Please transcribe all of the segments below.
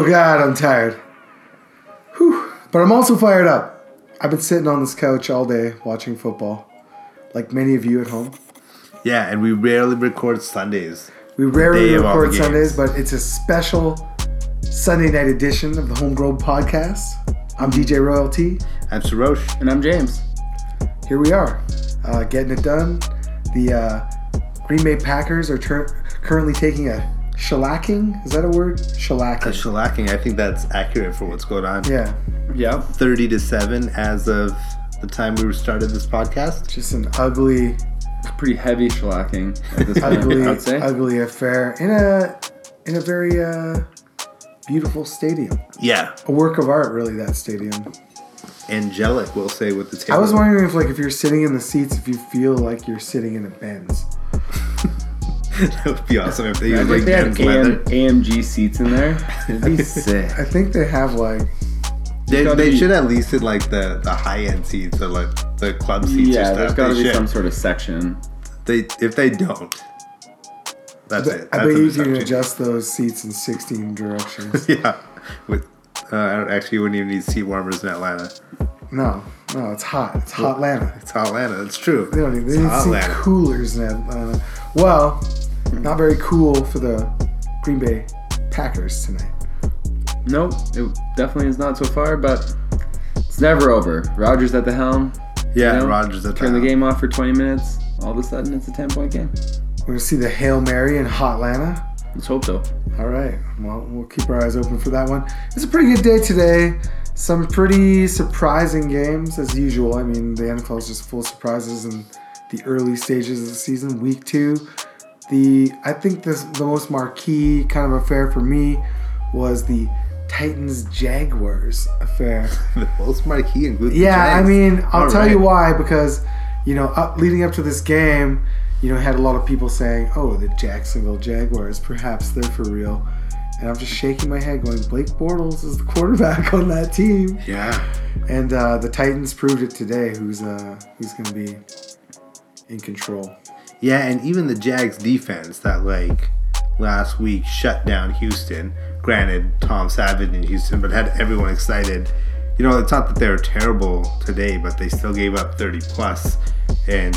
God, I'm tired. Whew. But I'm also fired up. I've been sitting on this couch all day watching football, like many of you at home. Yeah, and we rarely record Sundays. We rarely record Sundays, but it's a special Sunday night edition of the Homegrown Podcast. I'm DJ Royalty. I'm Sarosh. And I'm James. Here we are, getting it done. The Green Bay Packers are currently taking a shellacking. Is that a word? Shellacking. A shellacking. I think that's accurate for what's going on. Yeah. 30-7 as of the time we started this podcast. Just an ugly... Pretty heavy shellacking at this point, I'd say. Ugly affair in a very beautiful stadium. Yeah. A work of art, really, that stadium. Angelic, we'll say, with the table. I was wondering if you're sitting in the seats, if you feel like you're sitting in a Benz. That would be awesome if they used like they had leather. AMG seats in there. It'd be sick. I think they have They should at least in the high end seats or the club seats. Yeah, or stuff. there's got to be some sort of section. If they don't, that's it. I bet you can adjust those seats in 16 directions. Yeah, with actually you wouldn't even need seat warmers in Atlanta. No, it's hot. It's hot Atlanta. It's hot Atlanta. That's true. They don't need seat coolers in Atlanta. Well, not very cool for the Green Bay Packers tonight. Nope, it definitely is not so far, but it's never over. Rodgers at the helm. Yeah, Rodgers at the helm. Turn the game off for 20 minutes. All of a sudden, it's a 10-point game. We're going to see the Hail Mary in hot Atlanta. Let's hope so. All right. Well, we'll keep our eyes open for that one. It's a pretty good day today. Some pretty surprising games, as usual. I mean, the NFL is just full of surprises in the early stages of the season. Week 2. I think the most marquee kind of affair for me was the Titans-Jaguars affair. The most marquee includes the Jags. I mean, I'll tell you why, because, leading up to this game, had a lot of people saying, oh, the Jacksonville Jaguars, perhaps they're for real. And I'm just shaking my head going, Blake Bortles is the quarterback on that team. Yeah. And the Titans proved it today, who's going to be in control. Yeah, and even the Jags defense that, last week shut down Houston. Granted, Tom Savage in Houston, but had everyone excited. It's not that they were terrible today, but they still gave up 30+. And,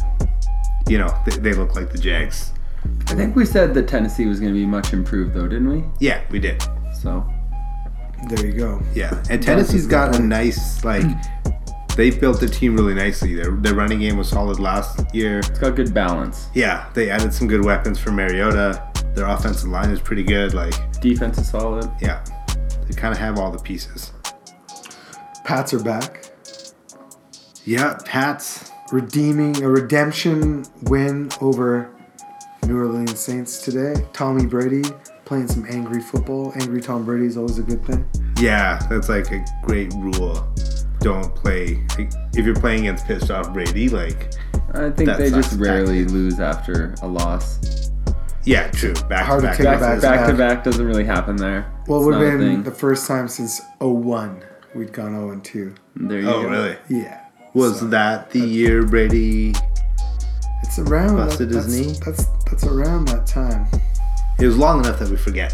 they look like the Jags. I think we said that Tennessee was going to be much improved, though, didn't we? Yeah, we did. So. There you go. Yeah, and Tennessee's got a nice, they built the team really nicely. Their running game was solid last year. It's got good balance. Yeah, they added some good weapons for Mariota. Their offensive line is pretty good. Defense is solid. Yeah, they kind of have all the pieces. Pats are back. Yeah, Pats redeeming a redemption win over New Orleans Saints today. Tommy Brady playing some angry football. Angry Tom Brady is always a good thing. Yeah, that's a great rule. Don't play if you're playing against pissed off Brady. I think they just rarely lose after a loss. Yeah, true. Back to back doesn't really happen there. Well, it would have been the first time since 2001 we'd gone 0-2. There you go. Oh, really? Yeah. Was that the year Brady? It's around. Busted his knee. That's around that time. It was long enough that we forget.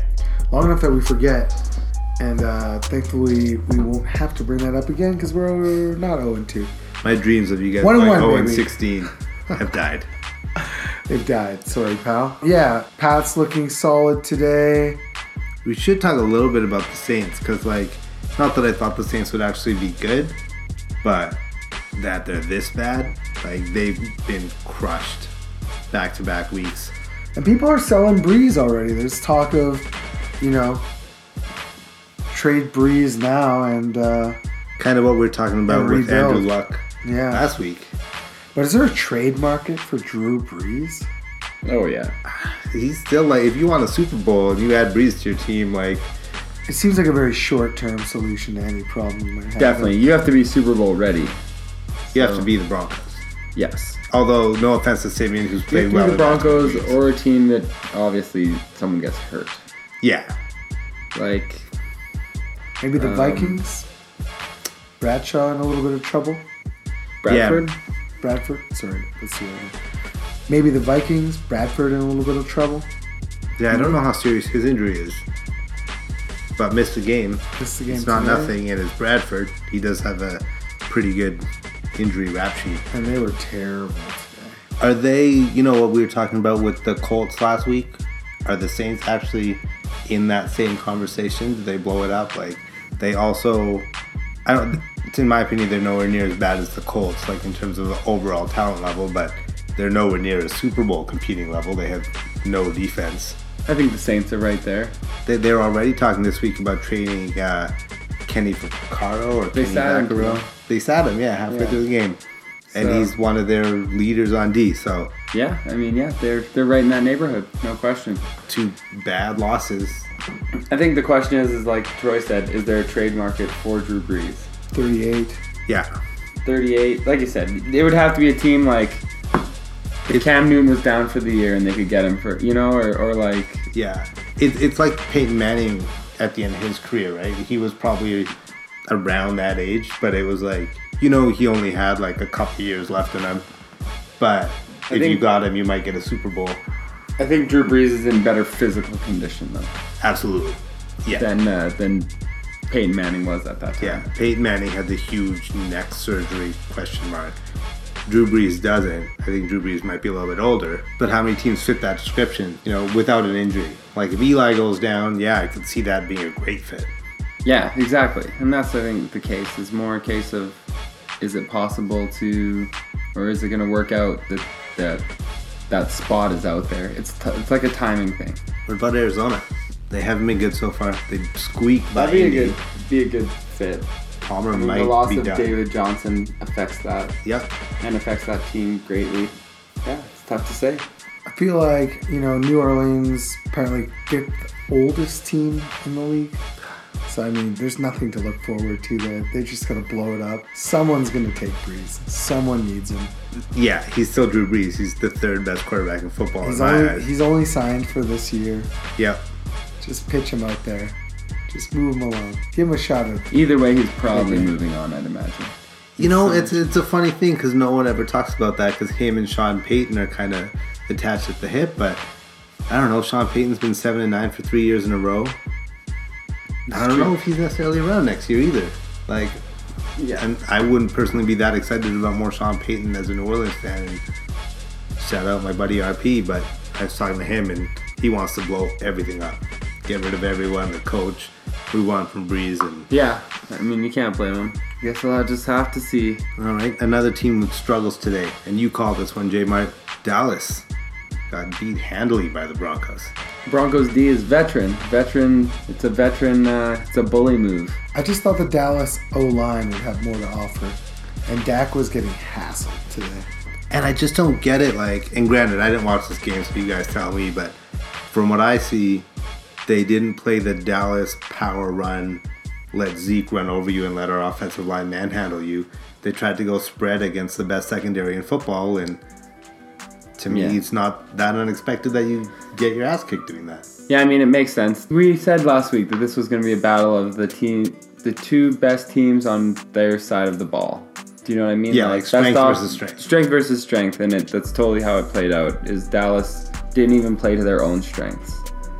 And thankfully, we won't have to bring that up again because we're not 0-2. My dreams of you guys 0-16 have died. They've died. Sorry, pal. Yeah, Pat's looking solid today. We should talk a little bit about the Saints because, not that I thought the Saints would actually be good, but that they're this bad. They've been crushed back-to-back weeks. And people are selling Breeze already. There's talk of, trade Breeze now and kind of what we were talking about with Andrew Luck last week. But is there a trade market for Drew Brees? Oh yeah, he's still if you want a Super Bowl and you add Breeze to your team, it seems like a very short-term solution to any problem you might have. Definitely, you have to be Super Bowl ready. You have to be the Broncos. Yes. Although no offense to Simeon, who's played well. The Broncos or a team that obviously someone gets hurt. Yeah. Maybe the Vikings. Bradshaw in a little bit of trouble. Bradford. Sorry, let's see. Maybe the Vikings. Bradford in a little bit of trouble. Yeah, I don't know how serious his injury is. but missed the game. Missed the game It's not today. nothing, and it's Bradford. He does have a pretty good injury rap sheet. And they were terrible today. Are they, you know what we were talking about with the Colts last week? Are the Saints actually in that same conversation? Did they blow it up? Like, they also, in my opinion, they're nowhere near as bad as the Colts, like in terms of the overall talent level, but they're nowhere near a Super Bowl competing level. They have no defense. I think the Saints are right there. They're already talking this week about trading Kenny Vaccaro or They Kenny sat him. Vaccaro. They sat him, halfway Yeah. through the game. And So- he's one of their leaders on D, so Yeah, I mean, yeah, they're right in that neighborhood, no question. 2 bad losses. I think the question is like Troy said, is there a trade market for Drew Brees? 38. Yeah. 38, like you said, it would have to be a team like if Cam Newton was down for the year and they could get him for, or like, Yeah. It's like Peyton Manning at the end of his career, right? He was probably around that age, but it was like, he only had like a couple years left in him. But if you got him, you might get a Super Bowl. I think Drew Brees is in better physical condition though Absolutely. Yeah. than Peyton Manning was at that time. Yeah. Peyton Manning had the huge neck surgery question mark. Drew Brees doesn't. I think Drew Brees might be a little bit older. But how many teams fit that description, without an injury? Like if Eli goes down, I could see that being a great fit. Yeah, exactly. And that's, I think, the case. Is more a case of, is it possible to, or is it going to work out that spot is out there? It's like a timing thing. What about Arizona? They haven't been good so far. They squeaked by That'd Indy. be a good fit. Palmer I mean, might the loss be of done. David Johnson affects that Yep. and affects that team greatly. Yeah, it's tough to say. I feel like, New Orleans apparently fifth oldest team in the league. So, I mean, there's nothing to look forward to there. They just got to blow it up. Someone's going to take Breeze. Someone needs him. Yeah, he's still Drew Brees. He's the 3rd best quarterback in football in my eyes. He's only signed for this year. Yep. Just pitch him out there. Just move him along. Give him a shot at Either way, he's probably Okay. moving on, I'd imagine. It's a funny thing because no one ever talks about that because him and Sean Payton are kind of attached at the hip. But I don't know. Sean Payton's been 7-9 for 3 years in a row. I don't know if he's necessarily around next year either. Like, Yeah. and I wouldn't personally be that excited about more Sean Payton as a New Orleans fan. And shout out my buddy RP, but I was talking to him and he wants to blow everything up, get rid of everyone, the coach, move on from Breeze, and Yeah, I mean, you can't blame him. Guess we'll just have to see. all right. Another team with struggles today, and you called this one, J Mart. Dallas got beat handily by the Broncos. Broncos D is veteran. It's a bully move. I just thought the Dallas O-line would have more to offer. And Dak was getting hassled today. And I just don't get it. Like, and granted, I didn't watch this game, so you guys tell me. But from what I see, they didn't play the Dallas power run, let Zeke run over you and let our offensive line manhandle you. They tried to go spread against the best secondary in football, and to me, Yeah. it's not that unexpected that you get your ass kicked doing that. Yeah, I mean, it makes sense. We said last week that this was going to be a battle of the two best teams on their side of the ball. Do you know what I mean? Yeah, like strength best versus strength. Strength versus strength, and that's totally how it played out. Is Dallas didn't even play to their own strengths.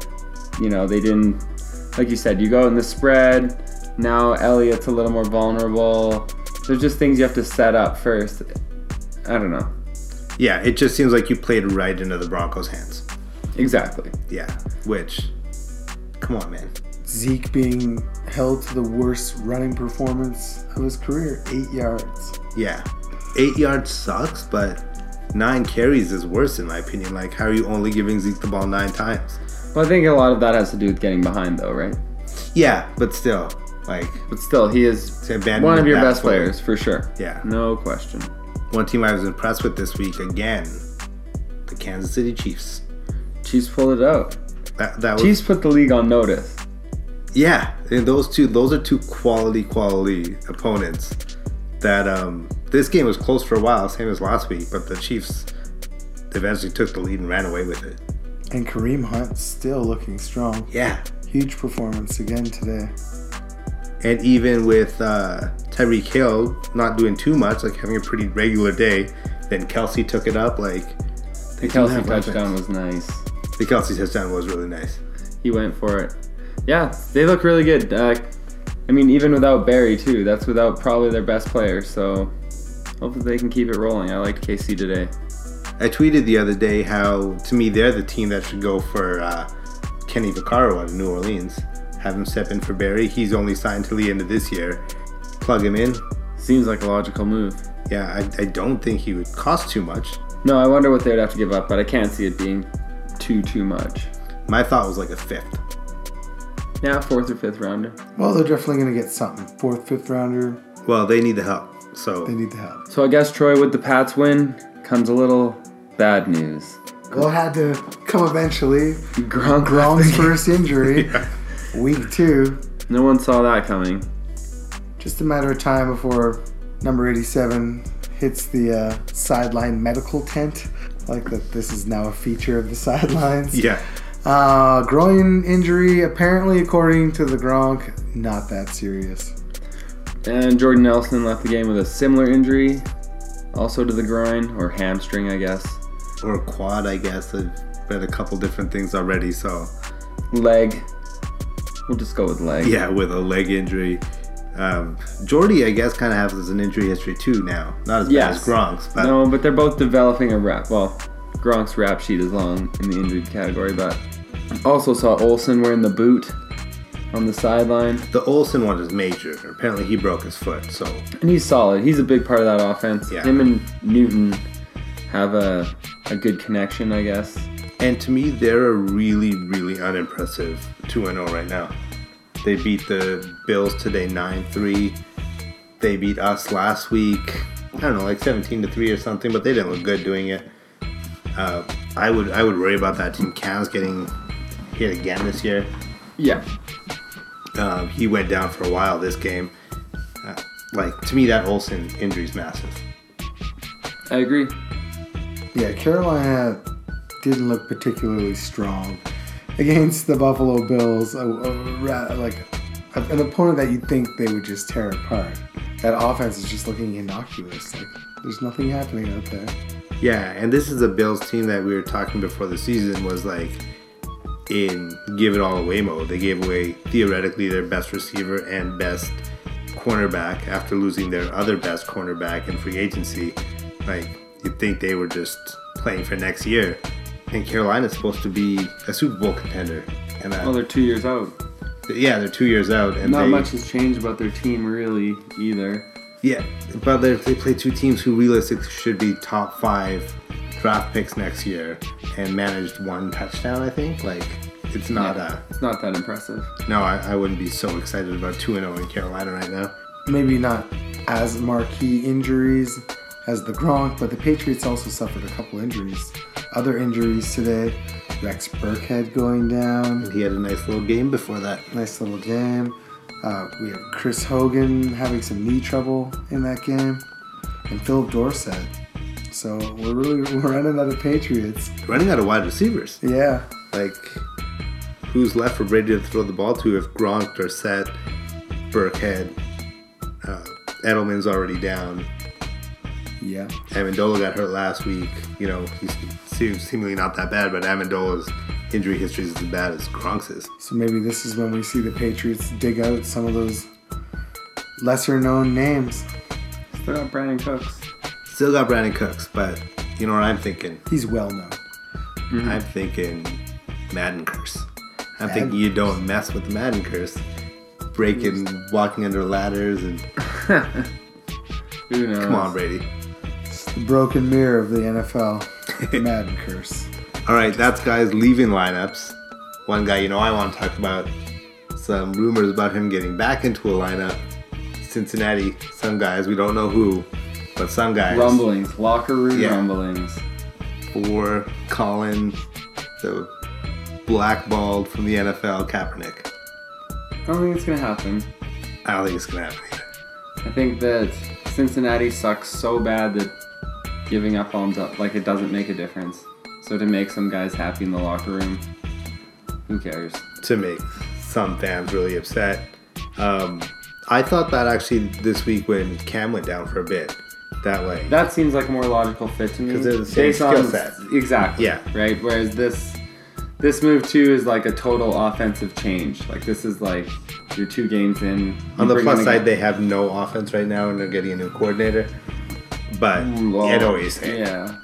They didn't, like you said, you go in the spread. Now Elliott's a little more vulnerable. There's just things you have to set up first. I don't know. Yeah, it just seems like you played right into the Broncos' hands. Exactly. Yeah, which, come on, man. Zeke being held to the worst running performance of his career, 8 yards. Yeah, 8 yards sucks, but 9 carries is worse in my opinion. Like, how are you only giving Zeke the ball 9 times? Well, I think a lot of that has to do with getting behind, though, right? Yeah, but still, like, But still, he is abandonment one of your back best forward. players, for sure. Yeah. No question. One team I was impressed with this week again, the Kansas City Chiefs. Chiefs pulled it out. That was Chiefs put the league on notice. yeah, and those are two quality opponents. That this game was close for a while, same as last week, but the Chiefs eventually took the lead and ran away with it. And Kareem Hunt still looking strong. Yeah, Huge performance again today. and even with Tyreek Hill not doing too much, like having a pretty regular day, then Kelsey took it up. Like The do Kelsey have weapons. touchdown was nice. The Kelsey touchdown was really nice. He went for it. Yeah, they look really good. I mean, even without Barry, too. That's without probably their best player. So hopefully they can keep it rolling. I liked KC today. I tweeted the other day how, to me, they're the team that should go for Kenny Vaccaro out of New Orleans. Have him step in for Barry. He's only signed till the end of this year. Plug him in. Seems like a logical move. Yeah, I don't think he would cost too much. No, I wonder what they would have to give up, but I can't see it being too much. My thought was like a 5th. Yeah, 4th or 5th rounder. Well, they're definitely going to get something. 4th, 5th rounder. Well, they need the help. So They need the help. So I guess, Troy, with the Pats win comes a little bad news. Well, it had to come eventually. Gronk's first injury, week 2. No one saw that coming. Just a matter of time before number 87 hits the sideline medical tent. Like that, this is now a feature of the sidelines. yeah. Groin injury, apparently, according to the Gronk, not that serious. And Jordan Nelson left the game with a similar injury, also to the groin, or hamstring, I guess. Or quad, I guess. I've read a couple different things already, so. Leg. We'll just go with leg. Yeah, with a leg injury. Jordy, I guess, kind of has an injury history too now. Not as bad as Gronk's. But No, but they're both developing a rap. Well, Gronk's rap sheet is long in the injured category, but also saw Olsen wearing the boot on the sideline. the Olsen one is major. Apparently he broke his foot, so. And he's solid. He's a big part of that offense. Yeah. Him and Newton have a good connection, I guess. And to me, they're a really, really unimpressive 2-0 right now. They beat the Bills today 9-3. They beat us last week, I don't know, like 17-3 or something, but they didn't look good doing it. I would worry about that team. Cam's getting hit again this year. Yeah. He went down for a while this game. To me, that Olsen injury is massive. I agree. Yeah, Carolina didn't look particularly strong against the Buffalo Bills. An opponent that you'd think they would just tear apart. That offense is just looking innocuous. Like, there's nothing happening out there. Yeah, and this is a Bills team that we were talking before the season was like in give it all away mode. They gave away theoretically their best receiver and best cornerback after losing their other best cornerback in free agency. Like, you'd think they were just playing for next year. And Carolina's supposed to be a Super Bowl contender. And Well, they're 2 years out. yeah, they're 2 years out. And Not much has changed about their team, really, either. Yeah, but they play two teams who realistically should be top 5 draft picks next year and managed 1 touchdown, I think. Like, it's not It's not that impressive. No, I wouldn't be so excited about 2-0 in Carolina right now. Maybe not as marquee injuries as the Gronk, but the Patriots also suffered a couple injuries. Other injuries today. Rex Burkhead going down. He had a nice little game before that. Nice little game. We have Chris Hogan having some knee trouble in that game. And Philip Dorsett. So we're running out of Patriots. Running out of wide receivers. Yeah. Like, who's left for Brady to throw the ball to if Gronk, Dorsett, Burkhead, Edelman's already down. Yeah. Amendola got hurt last week. You know, he's seemingly not that bad, but Amendola's injury history is as bad as Gronk's is. So maybe this is when we see the Patriots dig out some of those lesser known names. Still got Brandon Cooks. Still got Brandon Cooks, but you know what I'm thinking? He's well known. Mm-hmm. I'm thinking Madden curse. I'm thinking you don't mess with the Madden curse. Breaking, walking under ladders, and Who knows? come on, Brady. It's the broken mirror of the NFL. The Madden curse. All right, that's guys leaving lineups. One guy, I want to talk about some rumors about him getting back into a lineup. Cincinnati, some guys, we don't know who, but some guys. Rumblings. Locker room Yeah. rumblings. For Colin, the blackballed from the NFL, Kaepernick. I don't think it's going to happen. I don't think it's going to happen either. I think that Cincinnati sucks so bad that giving up on them, like, it doesn't make a difference. So to make some guys happy in the locker room, who cares? To make some fans really upset. I thought that actually this week when Cam went down for a bit, That seems like a more logical fit to me. 'Cause they're the same Based on- skill set. Exactly. Yeah. Right? Whereas this This move too is like a total offensive change. Like this is like you're 2 games in. On the plus side, they have no offense right now, and they're getting a new coordinator. But I know what you're saying. Yeah.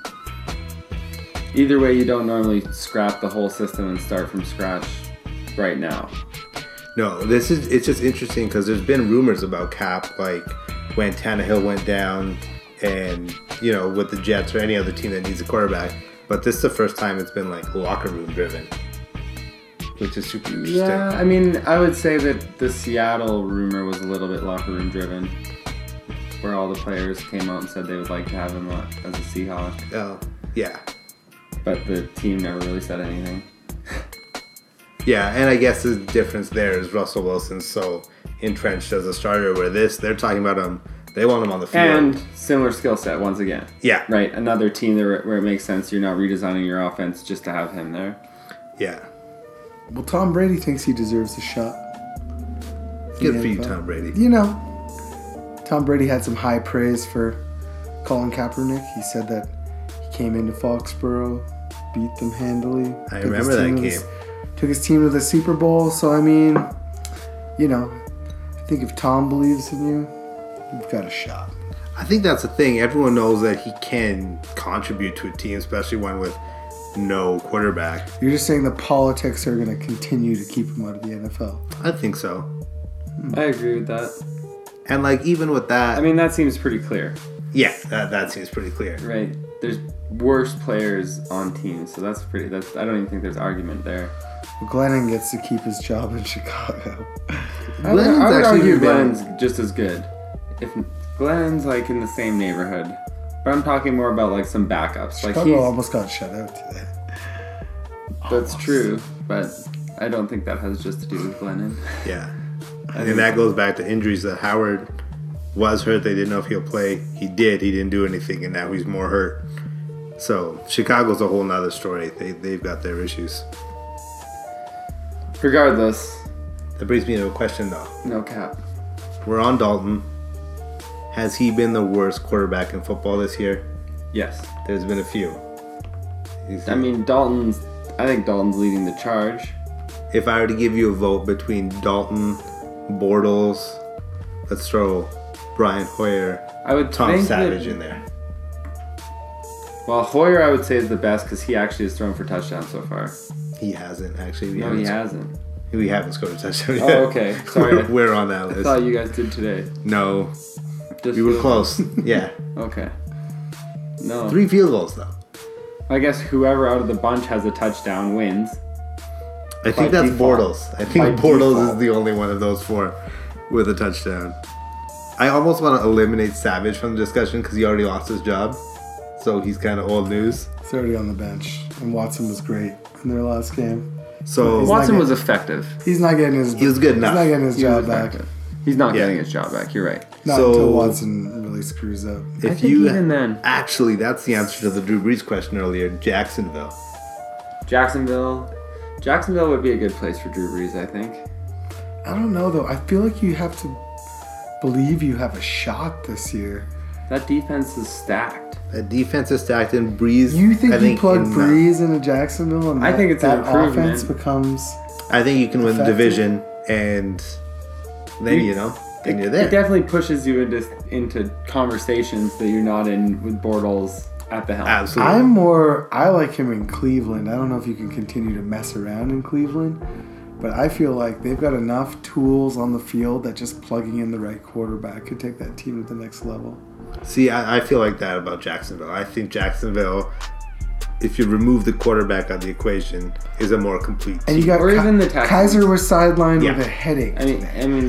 Either way, you don't normally scrap the whole system and start from scratch right now. No, it's just interesting because there's been rumors about Cap, like when Tannehill went down, and with the Jets or any other team that needs a quarterback. But this is the first time it's been like locker room driven, which is super interesting. Yeah, I mean, I would say that the Seattle rumor was a little bit locker room driven, where all the players came out and said they would like to have him as a Seahawk. Oh, yeah. But the team never really said anything. Yeah, and I guess the difference there is Russell Wilson's so entrenched as a starter, where they're talking about him. They want him on the field. And similar skill set once again. Yeah. Right, another team where it makes sense you're not redesigning your offense just to have him there. Yeah. Well, Tom Brady thinks he deserves a shot. Good for you, Tom Brady. Tom Brady had some high praise for Colin Kaepernick. He said that he came into Foxborough, beat them handily. I remember that game. Took his team to the Super Bowl. So, I mean, I think if Tom believes in you, you've got a shot. I think that's the thing. Everyone knows that he can contribute to a team, especially one with no quarterback. You're just saying the politics are going to continue to keep him out of the NFL. I think so. I agree with that. And even with that, I mean, that seems pretty clear. Yeah, that seems pretty clear. Right. There's worse players on teams, so I don't even think there's argument there. Well, Glennon gets to keep his job in Chicago. I would argue Glennon's just as good. If Glennon's in the same neighborhood. But I'm talking more about some backups. Chicago almost got shut out today. That's true, but I don't think that has just to do with Glennon. Yeah. And that goes back to injuries that Howard was hurt. They didn't know if he'll play. He did. He didn't do anything, and now he's more hurt. So Chicago's a whole nother story. They've got their issues. Regardless. That brings me to a question, though. No cap. We're on Dalton. Has he been the worst quarterback in football this year? Yes. There's been a few. I think Dalton's leading the charge. If I were to give you a vote between Dalton, Bortles, let's throw Brian Hoyer, Tom Savage in there. Well, Hoyer I would say is the best because he actually has thrown for touchdowns so far. He hasn't, actually. He hasn't. We haven't scored a touchdown yet. Oh, okay. Sorry. We're on that list. I thought you guys did today. No. We were close. Yeah. Okay. No. 3 field goals, though. I guess whoever out of the bunch has a touchdown wins. I think that's Bortles. I think Bortles is the only one of those 4 with a touchdown. I almost want to eliminate Savage from the discussion because he already lost his job. So he's kind of old news. He's already on the bench. And Watson was great in their last game. So Watson was effective. He's not getting his... He was good enough. He's not getting his job back. He's not getting his job back. You're right. Not until Watson really screws up. Even then. Actually, that's the answer to the Drew Brees question earlier. Jacksonville. Jacksonville would be a good place for Drew Brees, I think. I don't know, though. I feel like you have to believe you have a shot this year. That defense is stacked. That defense is stacked, and Brees... You think you plug Brees into Jacksonville and I think it's an improvement. Offense becomes... I think you can win the division, and then, then you're there. It definitely pushes you into conversations that you're not in with Bortles at the helm. Absolutely. I like him in Cleveland. I don't know if you can continue to mess around in Cleveland, but I feel like they've got enough tools on the field that just plugging in the right quarterback could take that team to the next level. See, I feel like that about Jacksonville. I think Jacksonville, if you remove the quarterback out of the equation, is a more complete team. And you got even the Texans. Kaiser was sidelined with a headache. I mean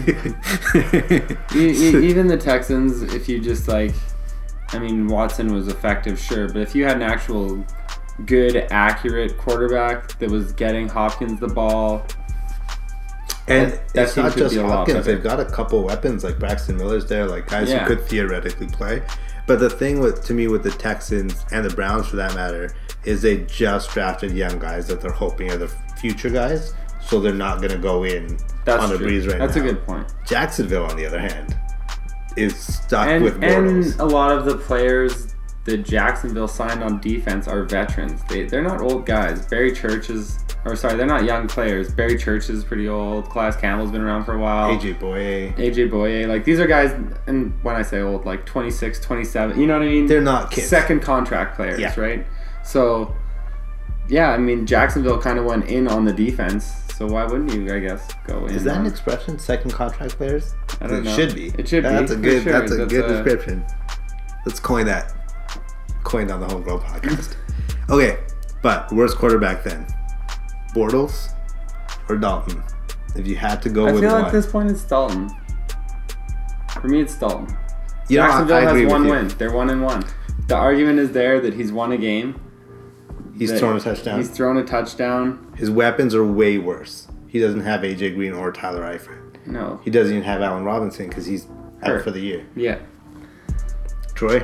even the Texans, if you just Watson was effective, sure, but if you had an actual good, accurate quarterback that was getting Hopkins the ball... And it's not just Hopkins. They've got a couple weapons, like Braxton Miller's there, guys who could theoretically play. But the thing with the Texans and the Browns, for that matter, is they just drafted young guys that they're hoping are the future guys, so they're not going to go in on a breeze right now. That's a good point. Jacksonville, on the other hand, is stuck with Bortles. And a lot of the players the Jacksonville signed on defense are veterans. They're not old guys. They're not young players. Barry Church is pretty old. Class Campbell's been around for a while. AJ Boye. Like, these are guys, and when I say old, like 26, 27, you know what I mean? They're not kids. Second contract players, Yeah. right? So, yeah, I mean, Jacksonville kind of went in on the defense. So why wouldn't you, I guess, go in? Is that on, an expression? Second contract players? I don't know. It should be. It should be. That's a good. Sure. That's a good description. Let's coin that. Coined on the Homegrown podcast. Okay, but worst quarterback then? Bortles or Dalton? If you had to go I with feel one. at this point it's Dalton. For me, it's Dalton. You know, Jacksonville I agree has with one you. win. They're 1-1. The argument is there that he's won a game. He's thrown a touchdown. He's thrown a touchdown. His weapons are way worse. He doesn't have AJ Green or Tyler Eifert. No. He doesn't even have Allen Robinson because he's out Hurt. for the year. Yeah. Troy?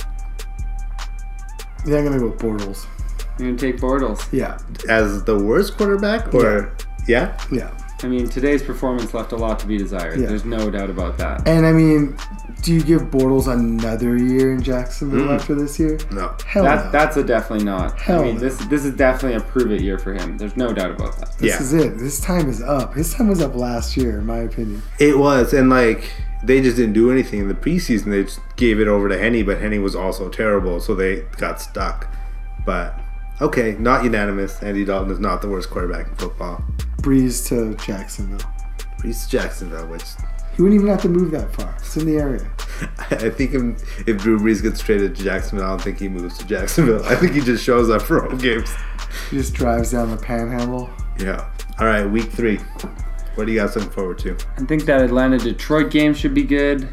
Yeah, I'm gonna go with Bortles. I'm going to take Bortles. Yeah, As the worst quarterback? Or yeah? yeah. I mean, today's performance left a lot to be desired. Yeah. There's no doubt about that. And I mean, do you give Bortles another year in Jacksonville after this year? No. Hell no. That's a definitely not. Hell I mean, no. this is definitely a prove it year for him. There's no doubt about that. This Yeah. is it. This time is up. His time was up last year, in my opinion. It was, and like they just didn't do anything in the preseason. They just gave it over to Henny, but Henny was also terrible, so they got stuck. But okay, not unanimous. Andy Dalton is not the worst quarterback in football. Breeze to Jacksonville. Brees to Jacksonville, which He wouldn't even have to move that far. It's in the area. I think if Drew Brees gets traded to Jacksonville, I don't think he moves to Jacksonville. I think he just shows up for home games. He just drives down the panhandle. Yeah. All right, week 3. What do you guys looking forward to? I think that Atlanta-Detroit game should be good.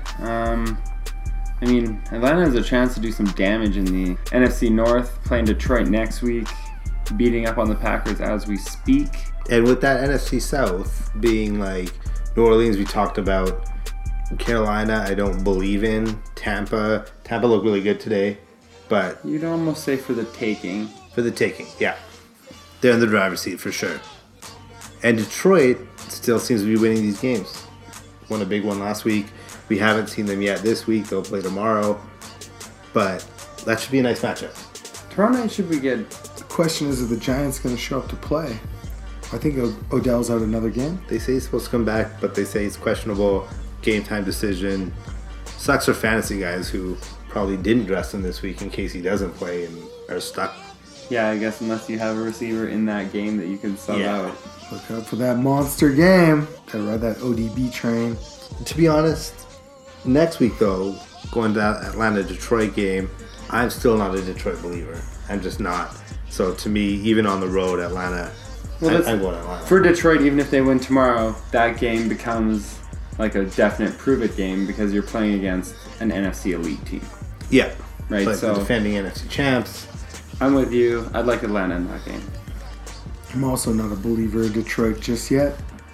I mean, Atlanta has a chance to do some damage in the NFC North, playing Detroit next week, beating up on the Packers as we speak. And with that NFC South being like New Orleans, we talked about Carolina, I don't believe in. Tampa looked really good today, but You'd almost say for the taking. for the taking, yeah. They're in the driver's seat for sure. And Detroit still seems to be winning these games. Won a big one last week. We haven't seen them yet this week. They'll play tomorrow. But that should be a nice matchup. Tomorrow night should be good. The question is, are the Giants going to show up to play? I think Odell's out another game. They say he's supposed to come back, but they say it's questionable. Game time decision. Sucks for fantasy guys who probably didn't dress him this week in case he doesn't play and are stuck. Yeah, I guess unless you have a receiver in that game that you can sub Yeah. out. Look out for that monster game. Gotta ride that ODB train. To be honest, next week though, going to that Atlanta-Detroit game, I'm still not a Detroit believer. I'm just not. So to me, even on the road, Atlanta, Well, I'm going Atlanta. For Detroit, even if they win tomorrow, that game becomes like a definite prove-it game because you're playing against an NFC elite team. Yeah. Right, But so- the defending NFC champs. I'm with you. I'd like Atlanta in that game. I'm also not a believer in Detroit just yet.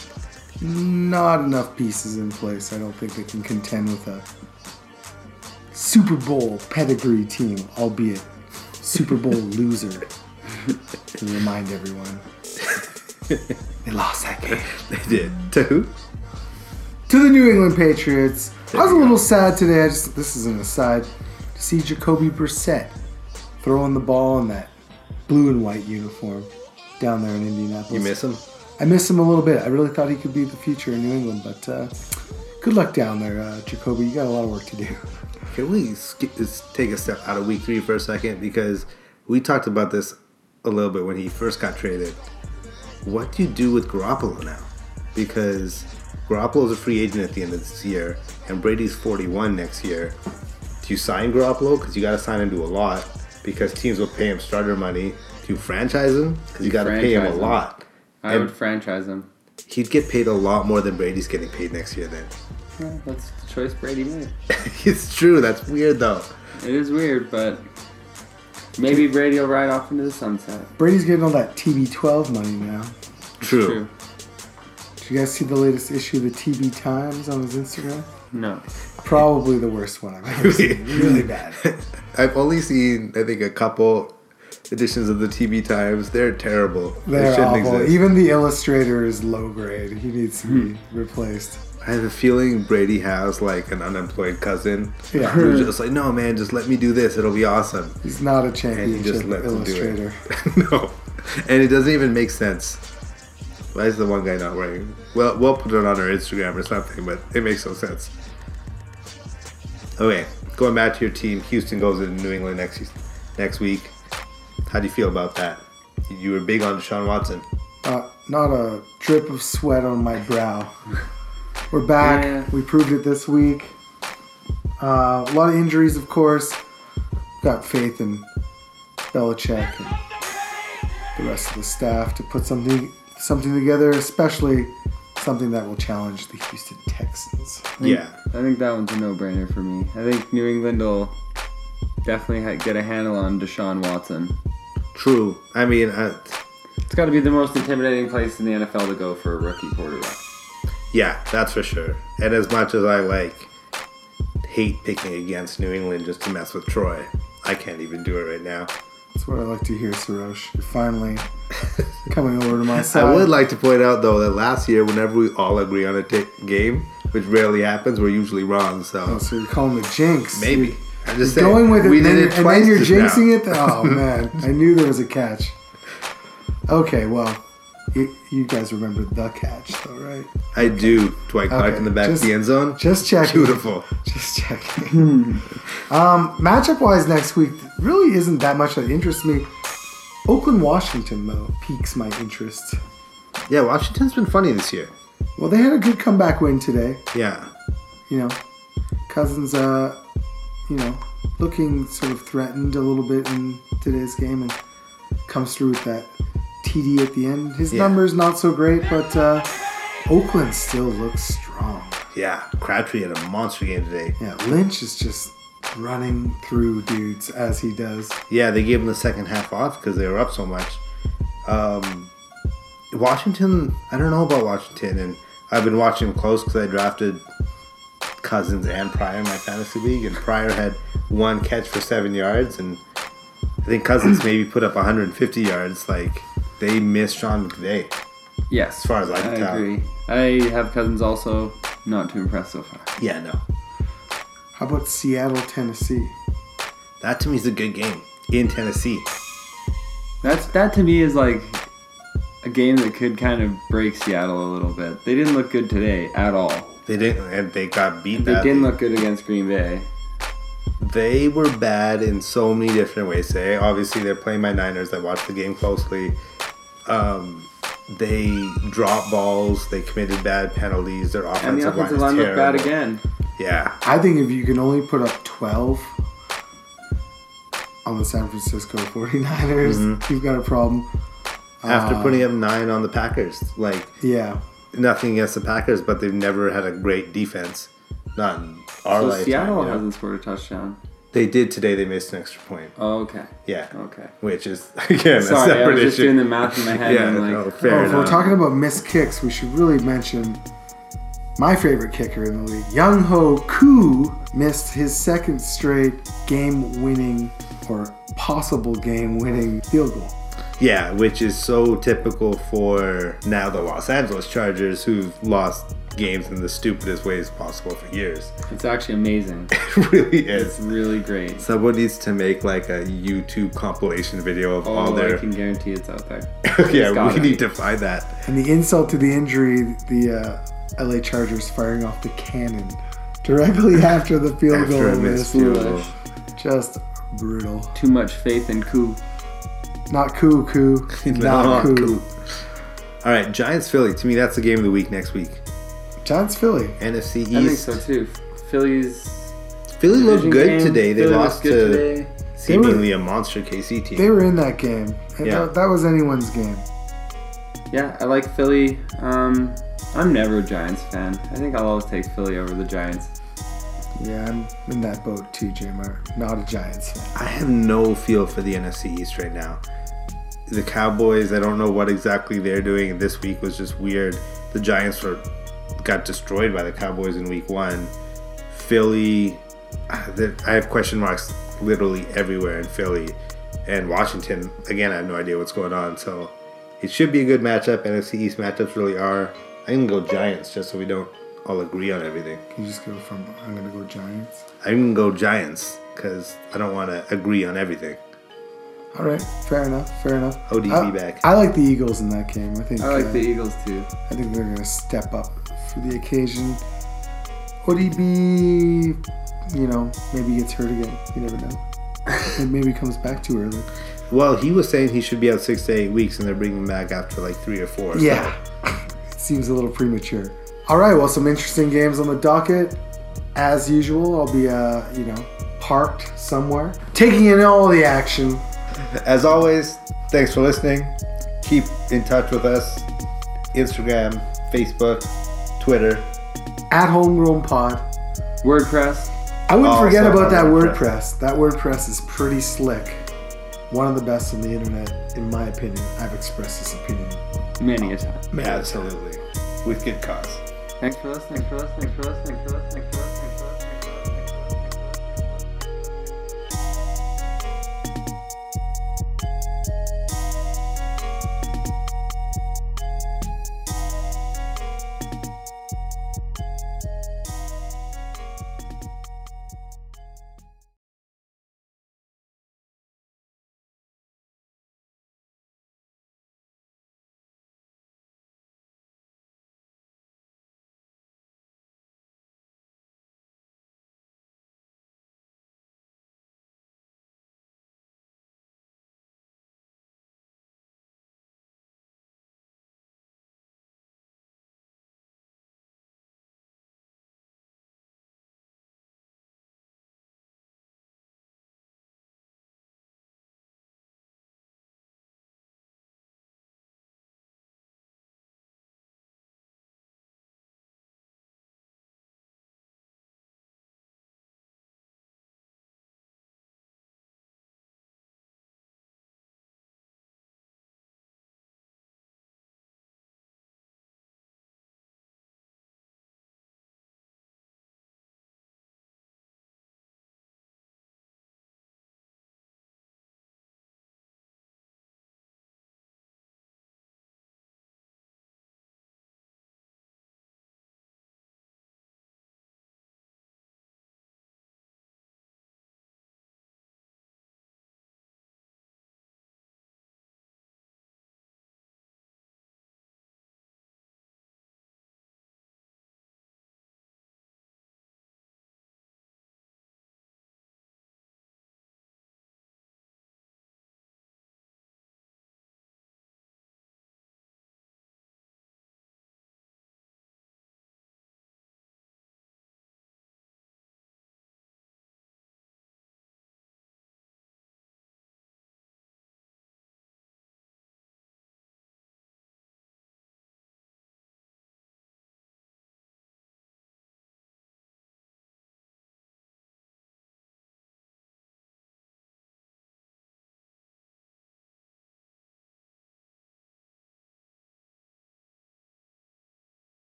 Not enough pieces in place. I don't think they can contend with a Super Bowl pedigree team, albeit Super Bowl loser. To remind everyone. They lost that game. They did. To who? To the New England Patriots. I was a you go. little sad today. This is an aside. To see Jacoby Brissett throwing the ball in that blue and white uniform down there in Indianapolis. You miss him? I miss him a little bit. I really thought he could be the future in New England, but good luck down there, Jacoby. You got a lot of work to do. Can we take a step out of week 3 for a second? Because we talked about this a little bit when he first got traded. What do you do with Garoppolo now? Because Garoppolo's a free agent at the end of this year, and Brady's 41 next year. Do you sign Garoppolo? Because you got to sign him to a lot, because teams will pay him starter money. Do you franchise him? Because you got to pay him a Franchise him. lot. I And would franchise him. he'd get paid a lot more than Brady's getting paid next year then. Yeah, that's the choice Brady made. It's true. That's weird, though. It is weird, but maybe Brady will ride off into the sunset. Brady's getting all that TB12 money now. True. Did you guys see the latest issue of the TB Times on his Instagram? No. Probably the worst one I've ever seen. Really bad. I've only seen, I think, a couple editions of the TB Times. They're terrible. They They're shouldn't awful. exist. Even the illustrator is low grade. He needs to be replaced. I have a feeling Brady has like an unemployed cousin Yeah. who's just like, no man, just let me do this. It'll be awesome. He's not a And he championship just lets him do illustrator. it. No. And it doesn't even make sense. Why is the one guy not wearing? Well, we'll put it on our Instagram or something, but it makes no sense. Okay, going back to your team, Houston goes into New England next week. How do you feel about that? You were big on Deshaun Watson. Not a drip of sweat on my brow. We're back. Yeah. We proved it this week. A lot of injuries, of course. Got faith in Belichick and the rest of the staff to put something together, especially something that will challenge the Houston Texans. Yeah. I think that one's a no-brainer for me. I think New England will definitely get a handle on Deshaun Watson. True. I mean, It's got to be the most intimidating place in the NFL to go for a rookie quarterback. yeah, that's for sure. And as much as I hate picking against New England just to mess with Troy, I can't even do it right now. That's what I like to hear, Sarosh. You're finally coming over to my I side. would like to point out though that last year, whenever we all agree on a game, which rarely happens, we're usually wrong. So Oh, so you're calling the jinx. maybe. I'm just You're saying. going with it, we and did then, it and twice then you're just now. jinxing it? Oh, man. I knew there was a catch. Okay, well, you guys remember the catch, though, right? I do. Dwight Clark Okay, in the back of the end zone. Just checking. Beautiful. Just checking. Matchup-wise next week, really isn't that much that interests me. Oakland, Washington, though, piques my interest. Yeah, Washington's been funny this year. Well, they had a good comeback win today. Yeah. You know, Cousins, looking sort of threatened a little bit in today's game and comes through with that TD at the end. His Yeah. numbers not so great, but Oakland still looks strong. Yeah. Crabtree had a monster game today. Yeah, Lynch is just running through dudes as he does. Yeah, they gave him the second half off because they were up so much. Washington, I don't know about Washington, and I've been watching them close because I drafted Cousins and Pryor in my fantasy league, and Pryor had one catch for 7 yards, and I think Cousins maybe put up 150 yards. Like, they missed Sean McVay. Yes. As far as I can tell. agree. I have Cousins also not too impressed so far. Yeah, no. How about Seattle, Tennessee? That to me is a good game in Tennessee. That to me is like a game that could kind of break Seattle a little bit. They didn't look good today at all. They didn't, and they got beat They badly. didn't look good against Green Bay. They were bad in so many different ways today. Obviously, they're playing my Niners. I watched the game closely. They dropped balls. They committed bad penalties. Their And the offensive line offensive is line looked terrible. bad again. Yeah. I think if you can only put up 12 on the San Francisco 49ers, you've got a problem. After putting up 9 on the Packers. Like, Yeah. nothing against the Packers, but they've never had a great defense. Not in our So lifetime. Seattle you know? hasn't scored a touchdown. They did today. They missed an extra point. Oh, okay. Yeah. Okay. Which is, again, a Sorry, I separate was just issue. doing the math in my head. Yeah, and I'm no, like, fair If we're enough. talking about missed kicks, we should really mention my favorite kicker in the league. Young Ho Koo missed his second straight game-winning or possible game-winning field goal. Yeah, which is so typical for now the Los Angeles Chargers, who've lost games in the stupidest ways possible for years. it's actually amazing. It really It's is. really great. Someone needs to make like a YouTube compilation video of all Oh, their. I can guarantee it's out there. Yeah, gotta we be. need to find that. And the insult to the injury, the LA Chargers firing off the cannon directly after the field After goal a missed missed. field goal. Foolish. Just brutal. Too much faith in Koo. Not Koo. Not Koo. All right, Giants Philly. To me, that's the game of the week next week. Giants Philly. NFC East. I think so too. Phillies. Philly looked division good game. today. They Philly lost looked good to today. seemingly a monster KC team. They were in that game. And Yeah. that was anyone's game. Yeah, I like Philly. I'm never a Giants fan. I think I'll always take Philly over the Giants. Yeah, I'm in that boat too, Jim. Not a Giants fan. I have no feel for the NFC East right now. The Cowboys, I don't know what exactly they're doing, and this week was just weird. The Giants got destroyed by the Cowboys in week 1. Philly, I have question marks literally everywhere in Philly. And Washington, again, I have no idea what's going on. So it should be a good matchup. NFC East matchups really are. I'm going to go Giants just so we don't all agree on everything. Can you just go from I'm gonna go Giants? I'm gonna go Giants because I don't want to agree on everything. All right, fair enough. ODB back. I like the Eagles in that game. I like the Eagles too. I think they're gonna step up for the occasion. ODB, maybe gets hurt again. You never know. And maybe comes back too early. Well, he was saying he should be out 6 to 8 weeks, and they're bringing him back after like 3 or 4. Yeah, it seems a little premature. All right, well, some interesting games on the docket. As usual, I'll be, parked somewhere, taking in all the action. As always, thanks for listening. Keep in touch with us. Instagram, Facebook, Twitter. At Homegrown Pod. WordPress. I wouldn't forget Also about that on WordPress. That WordPress is pretty slick. One of the best on the internet, in my opinion. I've expressed this opinion Many a time. Absolutely. With good cause. Thanks for listening.